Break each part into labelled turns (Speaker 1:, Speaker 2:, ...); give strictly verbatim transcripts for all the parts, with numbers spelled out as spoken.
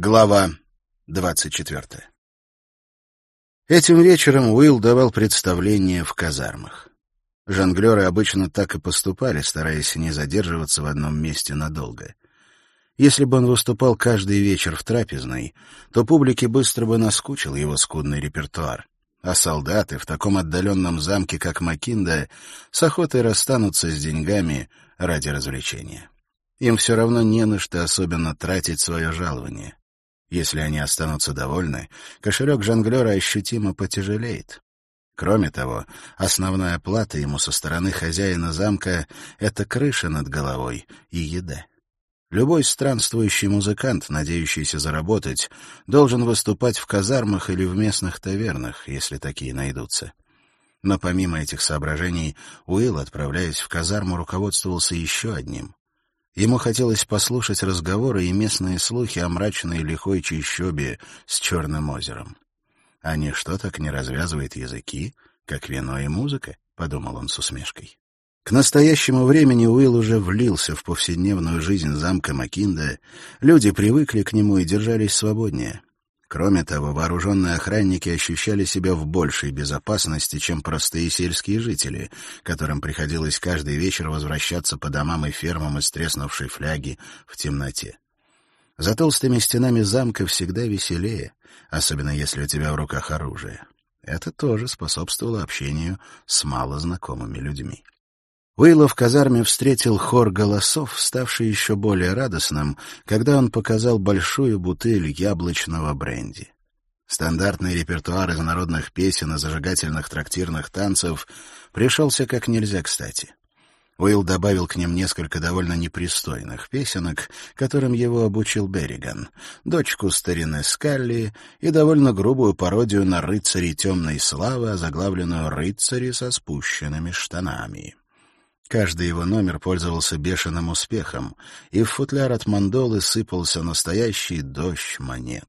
Speaker 1: Глава двадцать четвертая. Этим вечером Уилл давал представление в казармах. Жонглеры обычно так и поступали, стараясь не задерживаться в одном месте надолго. Если бы он выступал каждый вечер в трапезной, то публике быстро бы наскучил его скудный репертуар, а солдаты в таком отдаленном замке, как Макинда, с охотой расстанутся с деньгами ради развлечения. Им все равно не на что особенно тратить свое жалование. Если они останутся довольны, кошелек жонглера ощутимо потяжелеет. Кроме того, основная плата ему со стороны хозяина замка — это крыша над головой и еда. Любой странствующий музыкант, надеющийся заработать, должен выступать в казармах или в местных тавернах, если такие найдутся. Но помимо этих соображений, Уилл, отправляясь в казарму, руководствовался еще одним. Ему хотелось послушать разговоры и местные слухи о мрачной лихой чащобе с Черным озером. «А ничто так не развязывает языки, как вино и музыка», — подумал он с усмешкой. К настоящему времени Уилл уже влился в повседневную жизнь замка Макинда, люди привыкли к нему и держались свободнее. Кроме того, вооруженные охранники ощущали себя в большей безопасности, чем простые сельские жители, которым приходилось каждый вечер возвращаться по домам и фермам из треснувшей фляги в темноте. За толстыми стенами замка всегда веселее, особенно если у тебя в руках оружие. Это тоже способствовало общению с малознакомыми людьми. Уилла в казарме встретил хор голосов, ставший еще более радостным, когда он показал большую бутыль яблочного бренди. Стандартный репертуар из народных песен и зажигательных трактирных танцев пришелся как нельзя кстати. Уилл добавил к ним несколько довольно непристойных песенок, которым его обучил Берриган, дочку старины Скалли и довольно грубую пародию на рыцарей темной славы, озаглавленную «Рыцари со спущенными штанами». Каждый его номер пользовался бешеным успехом, и в футляр от мандолы сыпался настоящий дождь монет.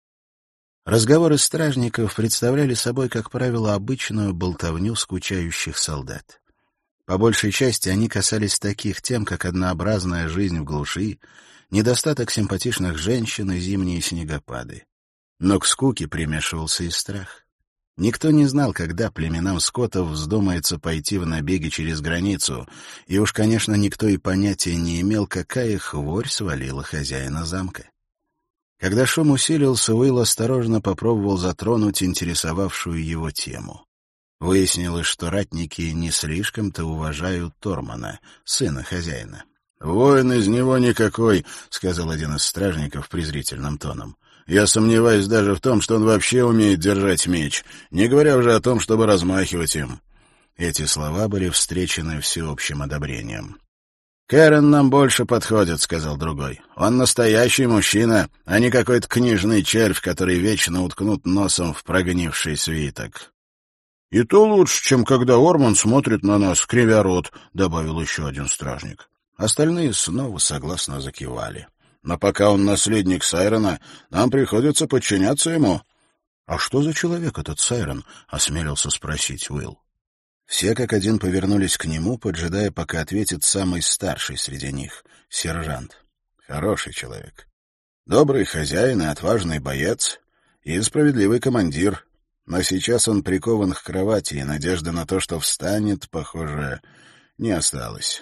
Speaker 1: Разговоры стражников представляли собой, как правило, обычную болтовню скучающих солдат. По большей части они касались таких тем, как однообразная жизнь в глуши, недостаток симпатичных женщин и зимние снегопады. Но к скуке примешивался и страх. Никто не знал, когда племенам скотов вздумается пойти в набеги через границу, и уж, конечно, никто и понятия не имел, какая хворь свалила хозяина замка. Когда шум усилился, Уилл осторожно попробовал затронуть интересовавшую его тему. Выяснилось, что ратники не слишком-то уважают Тормана, сына хозяина. «Воин из него никакой», — сказал один из стражников презрительным тоном. «Я сомневаюсь даже в том, что он вообще умеет держать меч, не говоря уже о том, чтобы размахивать им». Эти слова были встречены всеобщим одобрением. «Кэрон нам больше подходит», — сказал другой. «Он настоящий мужчина, а не какой-то книжный червь, который вечно уткнут носом в прогнивший свиток». «И то лучше, чем когда Орман смотрит на нас, кривя рот», — добавил еще один стражник. Остальные снова согласно закивали. «Но пока он наследник Сайрона, нам приходится подчиняться ему». «А что за человек этот Сайрон?» — осмелился спросить Уилл. Все как один повернулись к нему, поджидая, пока ответит самый старший среди них — сержант. «Хороший человек. Добрый хозяин и отважный боец, и справедливый командир. Но сейчас он прикован к кровати, и надежды на то, что встанет, похоже, не осталось.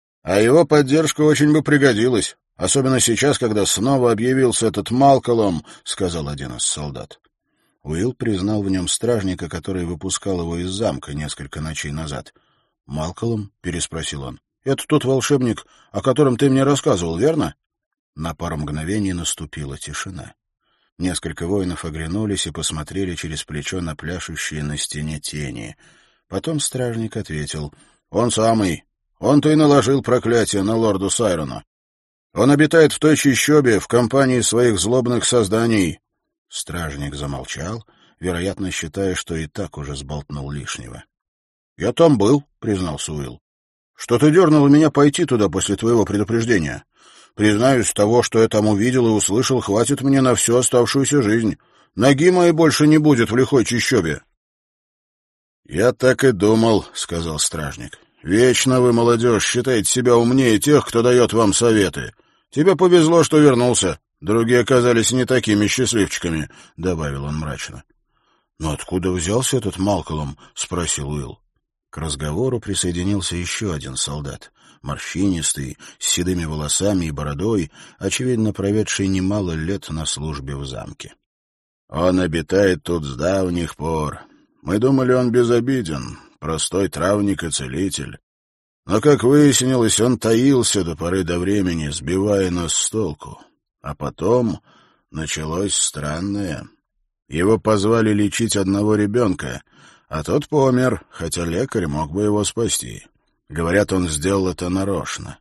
Speaker 1: А его поддержка очень бы пригодилась. Особенно сейчас, когда снова объявился этот Малколм», — сказал один из солдат. Уилл признал в нем стражника, который выпускал его из замка несколько ночей назад. «Малколм?» — переспросил он. «Это тот волшебник, о котором ты мне рассказывал, верно?» На пару мгновений наступила тишина. Несколько воинов оглянулись и посмотрели через плечо на пляшущие на стене тени. Потом стражник ответил. «Он самый. Он-то и наложил проклятие на лорду Сайрона. Он обитает в той чащобе, в компании своих злобных созданий». Стражник замолчал, вероятно, считая, что и так уже сболтнул лишнего. «Я там был», — признался Уилл. «Что-то дернуло меня пойти туда после твоего предупреждения. Признаюсь, того, что я там увидел и услышал, хватит мне на всю оставшуюся жизнь. Ноги моей больше не будет в лихой чащобе». «Я так и думал», — сказал стражник. «Вечно вы, молодежь, считаете себя умнее тех, кто дает вам советы. Тебе повезло, что вернулся. Другие оказались не такими счастливчиками», — добавил он мрачно. «Но откуда взялся этот Малкольм?» — спросил Уилл. К разговору присоединился еще один солдат, морщинистый, с седыми волосами и бородой, очевидно проведший немало лет на службе в замке. «Он обитает тут с давних пор. Мы думали, он безобиден, простой травник и целитель. Но, как выяснилось, он таился до поры до времени, сбивая нас с толку. А потом началось странное. Его позвали лечить одного ребенка, а тот помер, хотя лекарь мог бы его спасти. Говорят, он сделал это нарочно.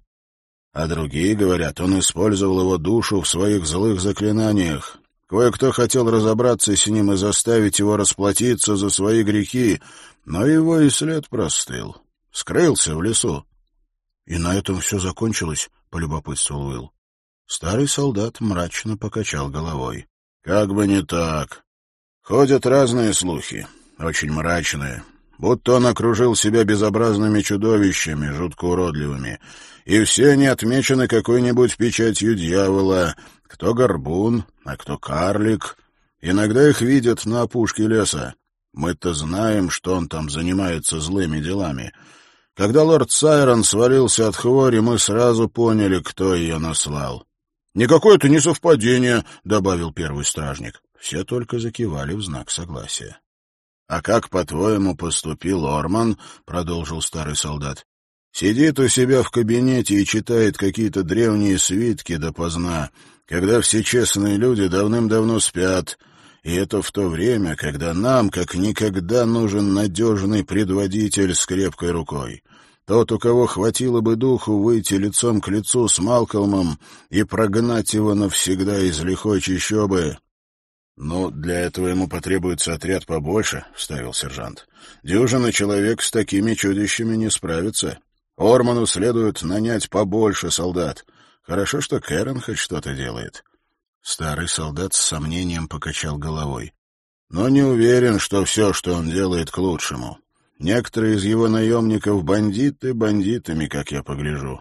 Speaker 1: А другие говорят, он использовал его душу в своих злых заклинаниях. Кое-кто хотел разобраться с ним и заставить его расплатиться за свои грехи, но его и след простыл. Скрылся в лесу. — И на этом все закончилось? — полюбопытствовал Уилл. Старый солдат мрачно покачал головой. — Как бы не так. Ходят разные слухи, очень мрачные, будто он окружил себя безобразными чудовищами, жутко уродливыми, и все они отмечены какой-нибудь печатью дьявола, кто горбун, а кто карлик. Иногда их видят на опушке леса. Мы-то знаем, что он там занимается злыми делами. Когда лорд Сайрон свалился от хвори, мы сразу поняли, кто ее наслал. — Никакое это не совпадение, — добавил первый стражник. Все только закивали в знак согласия. — А как, по-твоему, поступил Орман? — продолжил старый солдат. — Сидит у себя в кабинете и читает какие-то древние свитки допоздна, когда все честные люди давным-давно спят, и это в то время, когда нам как никогда нужен надежный предводитель с крепкой рукой. Тот, у кого хватило бы духу выйти лицом к лицу с Малкольмом и прогнать его навсегда из лихой чащобы. — Ну, для этого ему потребуется отряд побольше, — вставил сержант. — Дюжина человек с такими чудищами не справится. Орману следует нанять побольше солдат. Хорошо, что Кэрон хоть что-то делает. Старый солдат с сомнением покачал головой. Но не уверен, что все, что он делает, к лучшему. Некоторые из его наемников — бандиты бандитами, как я погляжу.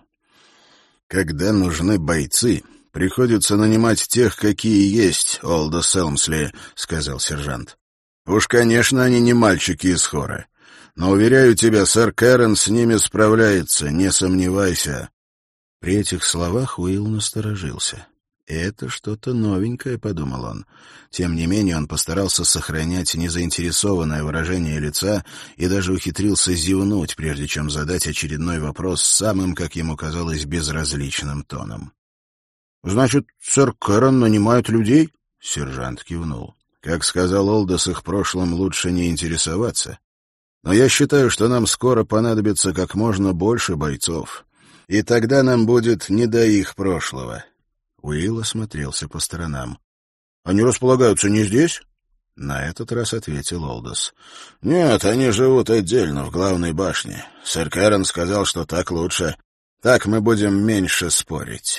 Speaker 1: Когда нужны бойцы, приходится нанимать тех, какие есть, Олдос Элмсли, — сказал сержант. Уж, конечно, они не мальчики из хора. Но, уверяю тебя, сэр Кэрон с ними справляется, не сомневайся. При этих словах Уилл насторожился. «Это что-то новенькое», — подумал он. Тем не менее он постарался сохранять незаинтересованное выражение лица и даже ухитрился зевнуть, прежде чем задать очередной вопрос самым, как ему казалось, безразличным тоном. «Значит, сэр Кэрон нанимает людей?» — сержант кивнул. «Как сказал Олдос, их прошлым лучше не интересоваться. Но я считаю, что нам скоро понадобится как можно больше бойцов, и тогда нам будет не до их прошлого». Уилл осмотрелся по сторонам. «Они располагаются не здесь?» На этот раз ответил Олдос. «Нет, они живут отдельно, в главной башне. Сэр Кэрон сказал, что так лучше. Так мы будем меньше спорить».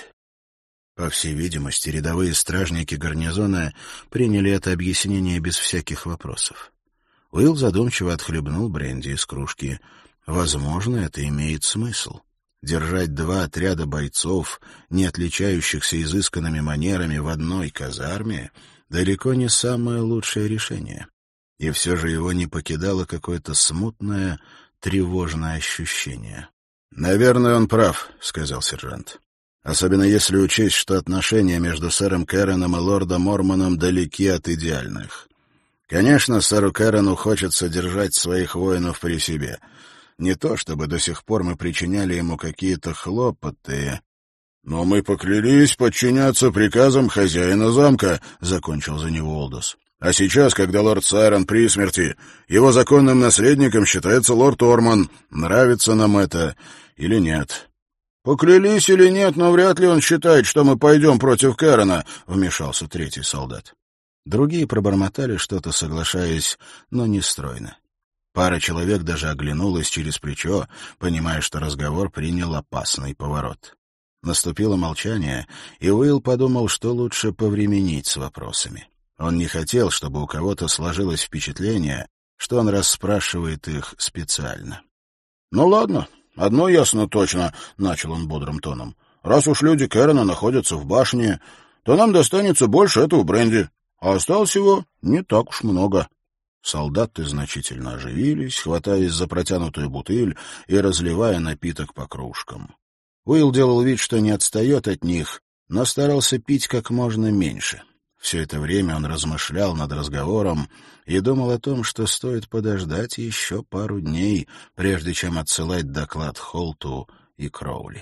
Speaker 1: По всей видимости, рядовые стражники гарнизона приняли это объяснение без всяких вопросов. Уилл задумчиво отхлебнул бренди из кружки. Возможно, это имеет смысл. Держать два отряда бойцов, не отличающихся изысканными манерами, в одной казарме — далеко не самое лучшее решение. И все же его не покидало какое-то смутное, тревожное ощущение. «Наверное, он прав», — сказал сержант. «Особенно если учесть, что отношения между сэром Кэроном и лордом Мормоном далеки от идеальных. Конечно, сэру Кэрону хочется держать своих воинов при себе». Не то, чтобы до сих пор мы причиняли ему какие-то хлопоты. — Но мы поклялись подчиняться приказам хозяина замка, — закончил за него Олдос. — А сейчас, когда лорд Сайрон при смерти, его законным наследником считается лорд Орман. Нравится нам это или нет? — Поклялись или нет, но вряд ли он считает, что мы пойдем против Кэрона, — вмешался третий солдат. Другие пробормотали что-то, соглашаясь, но не стройно. Пара человек даже оглянулась через плечо, понимая, что разговор принял опасный поворот. Наступило молчание, и Уилл подумал, что лучше повременить с вопросами. Он не хотел, чтобы у кого-то сложилось впечатление, что он расспрашивает их специально. — Ну ладно, одно ясно точно, — начал он бодрым тоном. — Раз уж люди Кэрона находятся в башне, то нам достанется больше этого бренди, а осталось его не так уж много». Солдаты значительно оживились, хватаясь за протянутую бутыль и разливая напиток по кружкам. Уилл делал вид, что не отстает от них, но старался пить как можно меньше. Все это время он размышлял над разговором и думал о том, что стоит подождать еще пару дней, прежде чем отсылать доклад Холту и Кроули.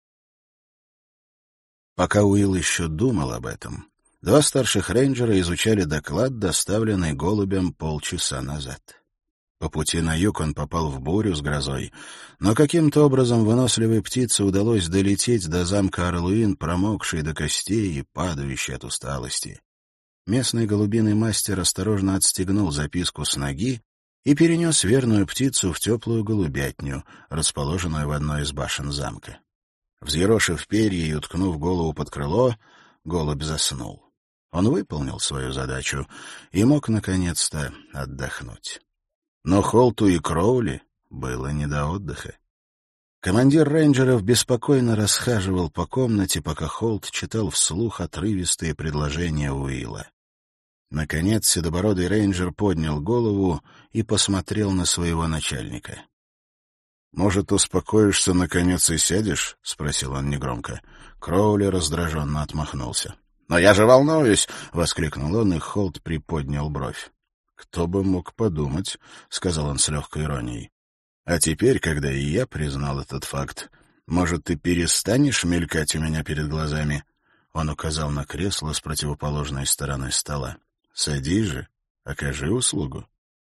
Speaker 1: Пока Уилл еще думал об этом, два старших рейнджера изучали доклад, доставленный голубем полчаса назад. По пути на юг он попал в бурю с грозой, но каким-то образом выносливой птице удалось долететь до замка Орлуин, промокшей до костей и падающей от усталости. Местный голубиный мастер осторожно отстегнул записку с ноги и перенес верную птицу в теплую голубятню, расположенную в одной из башен замка. Взъерошив перья и уткнув голову под крыло, голубь заснул. Он выполнил свою задачу и мог, наконец-то, отдохнуть. Но Холту и Кроули было не до отдыха. Командир рейнджеров беспокойно расхаживал по комнате, пока Холт читал вслух отрывистые предложения Уилла. Наконец седобородый рейнджер поднял голову и посмотрел на своего начальника. «Может, успокоишься, наконец, и сядешь?» — спросил он негромко. Кроули раздраженно отмахнулся. «Но я же волнуюсь!» — воскликнул он, и Холт приподнял бровь. «Кто бы мог подумать», — сказал он с легкой иронией. «А теперь, когда и я признал этот факт, может, ты перестанешь мелькать у меня перед глазами?» Он указал на кресло с противоположной стороны стола. «Садись же, окажи услугу».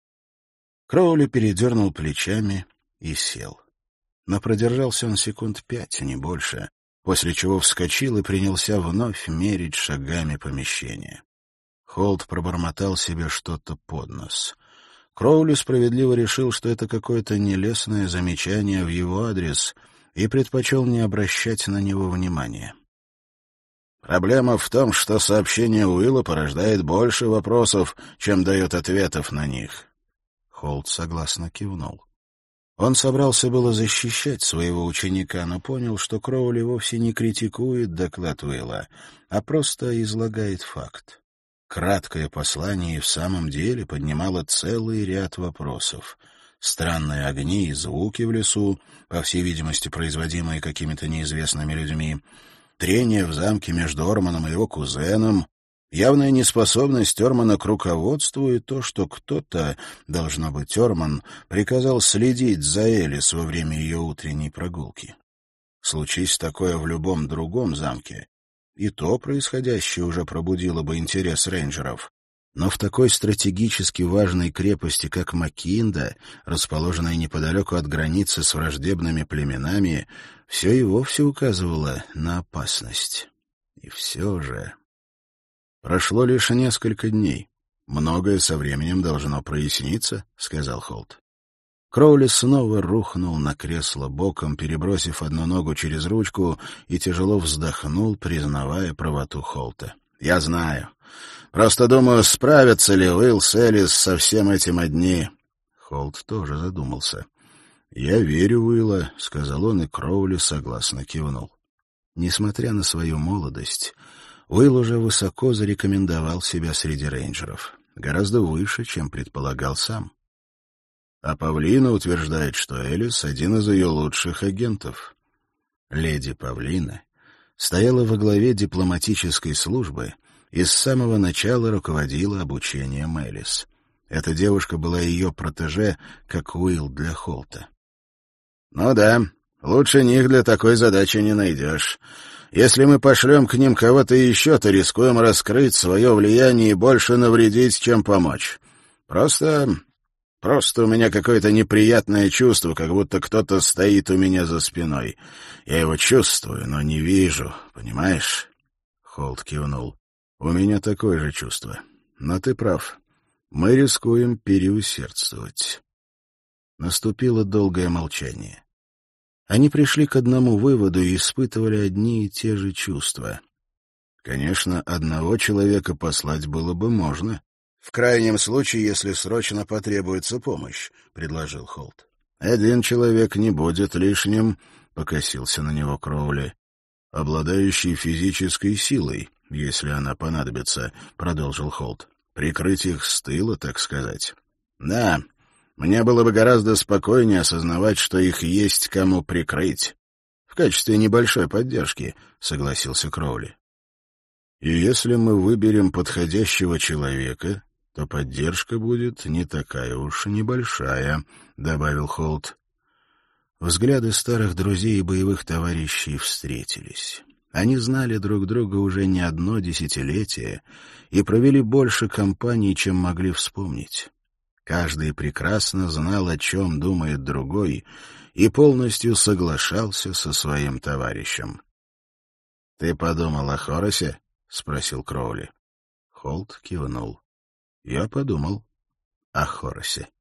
Speaker 1: Кроули передернул плечами и сел. Но продержался он секунд пять, не больше, после чего вскочил и принялся вновь мерить шагами помещение. Холт пробормотал себе что-то под нос. Кроули справедливо решил, что это какое-то нелестное замечание в его адрес, и предпочел не обращать на него внимания. «Проблема в том, что сообщение Уилла порождает больше вопросов, чем дает ответов на них». Холт согласно кивнул. Он собрался было защищать своего ученика, но понял, что Кроули вовсе не критикует доклад Уилла, а просто излагает факт. Краткое послание и в самом деле поднимало целый ряд вопросов. Странные огни и звуки в лесу, по всей видимости, производимые какими-то неизвестными людьми, трение в замке между Орманом и его кузеном, явная неспособность Ормана к руководству и то, что кто-то, должно быть Орман, приказал следить за Элис во время ее утренней прогулки. Случись такое в любом другом замке, и то происходящее уже пробудило бы интерес рейнджеров. Но в такой стратегически важной крепости, как Макинда, расположенной неподалеку от границы с враждебными племенами, все и вовсе указывало на опасность. И все же... «Прошло лишь несколько дней. Многое со временем должно проясниться», — сказал Холт. Кроули снова рухнул на кресло боком, перебросив одну ногу через ручку, и тяжело вздохнул, признавая правоту Холта. «Я знаю. Просто думаю, справятся ли Уилл с Элис со всем этим одни». Холт тоже задумался. «Я верю в Уилла», — сказал он, и Кроули согласно кивнул. Несмотря на свою молодость, Уилл уже высоко зарекомендовал себя среди рейнджеров. Гораздо выше, чем предполагал сам. А Павлина утверждает, что Элис — один из ее лучших агентов. Леди Павлина стояла во главе дипломатической службы и с самого начала руководила обучением Элис. Эта девушка была ее протеже, как Уилл для Холта. «Ну да, лучше них для такой задачи не найдешь. Если мы пошлем к ним кого-то еще, то рискуем раскрыть свое влияние и больше навредить, чем помочь. Просто... просто у меня какое-то неприятное чувство, как будто кто-то стоит у меня за спиной. Я его чувствую, но не вижу, понимаешь?» Холт кивнул. «У меня такое же чувство. Но ты прав. Мы рискуем переусердствовать». Наступило долгое молчание. Они пришли к одному выводу и испытывали одни и те же чувства. Конечно, одного человека послать было бы можно. «В крайнем случае, если срочно потребуется помощь», — предложил Холт. «Один человек не будет лишним», — покосился на него Кроули. «Обладающий физической силой», — если она понадобится», — продолжил Холт. «Прикрыть их с тыла, так сказать». «Да, мне было бы гораздо спокойнее осознавать, что их есть кому прикрыть. В качестве небольшой поддержки», — согласился Кроули. «И если мы выберем подходящего человека, то поддержка будет не такая уж и небольшая», — добавил Холт. Взгляды старых друзей и боевых товарищей встретились. Они знали друг друга уже не одно десятилетие и провели больше кампаний, чем могли вспомнить. Каждый прекрасно знал, о чем думает другой, и полностью соглашался со своим товарищем. «Ты подумал о Хорросе?» — спросил Кроули. Холт кивнул. «Я подумал о Хорросе».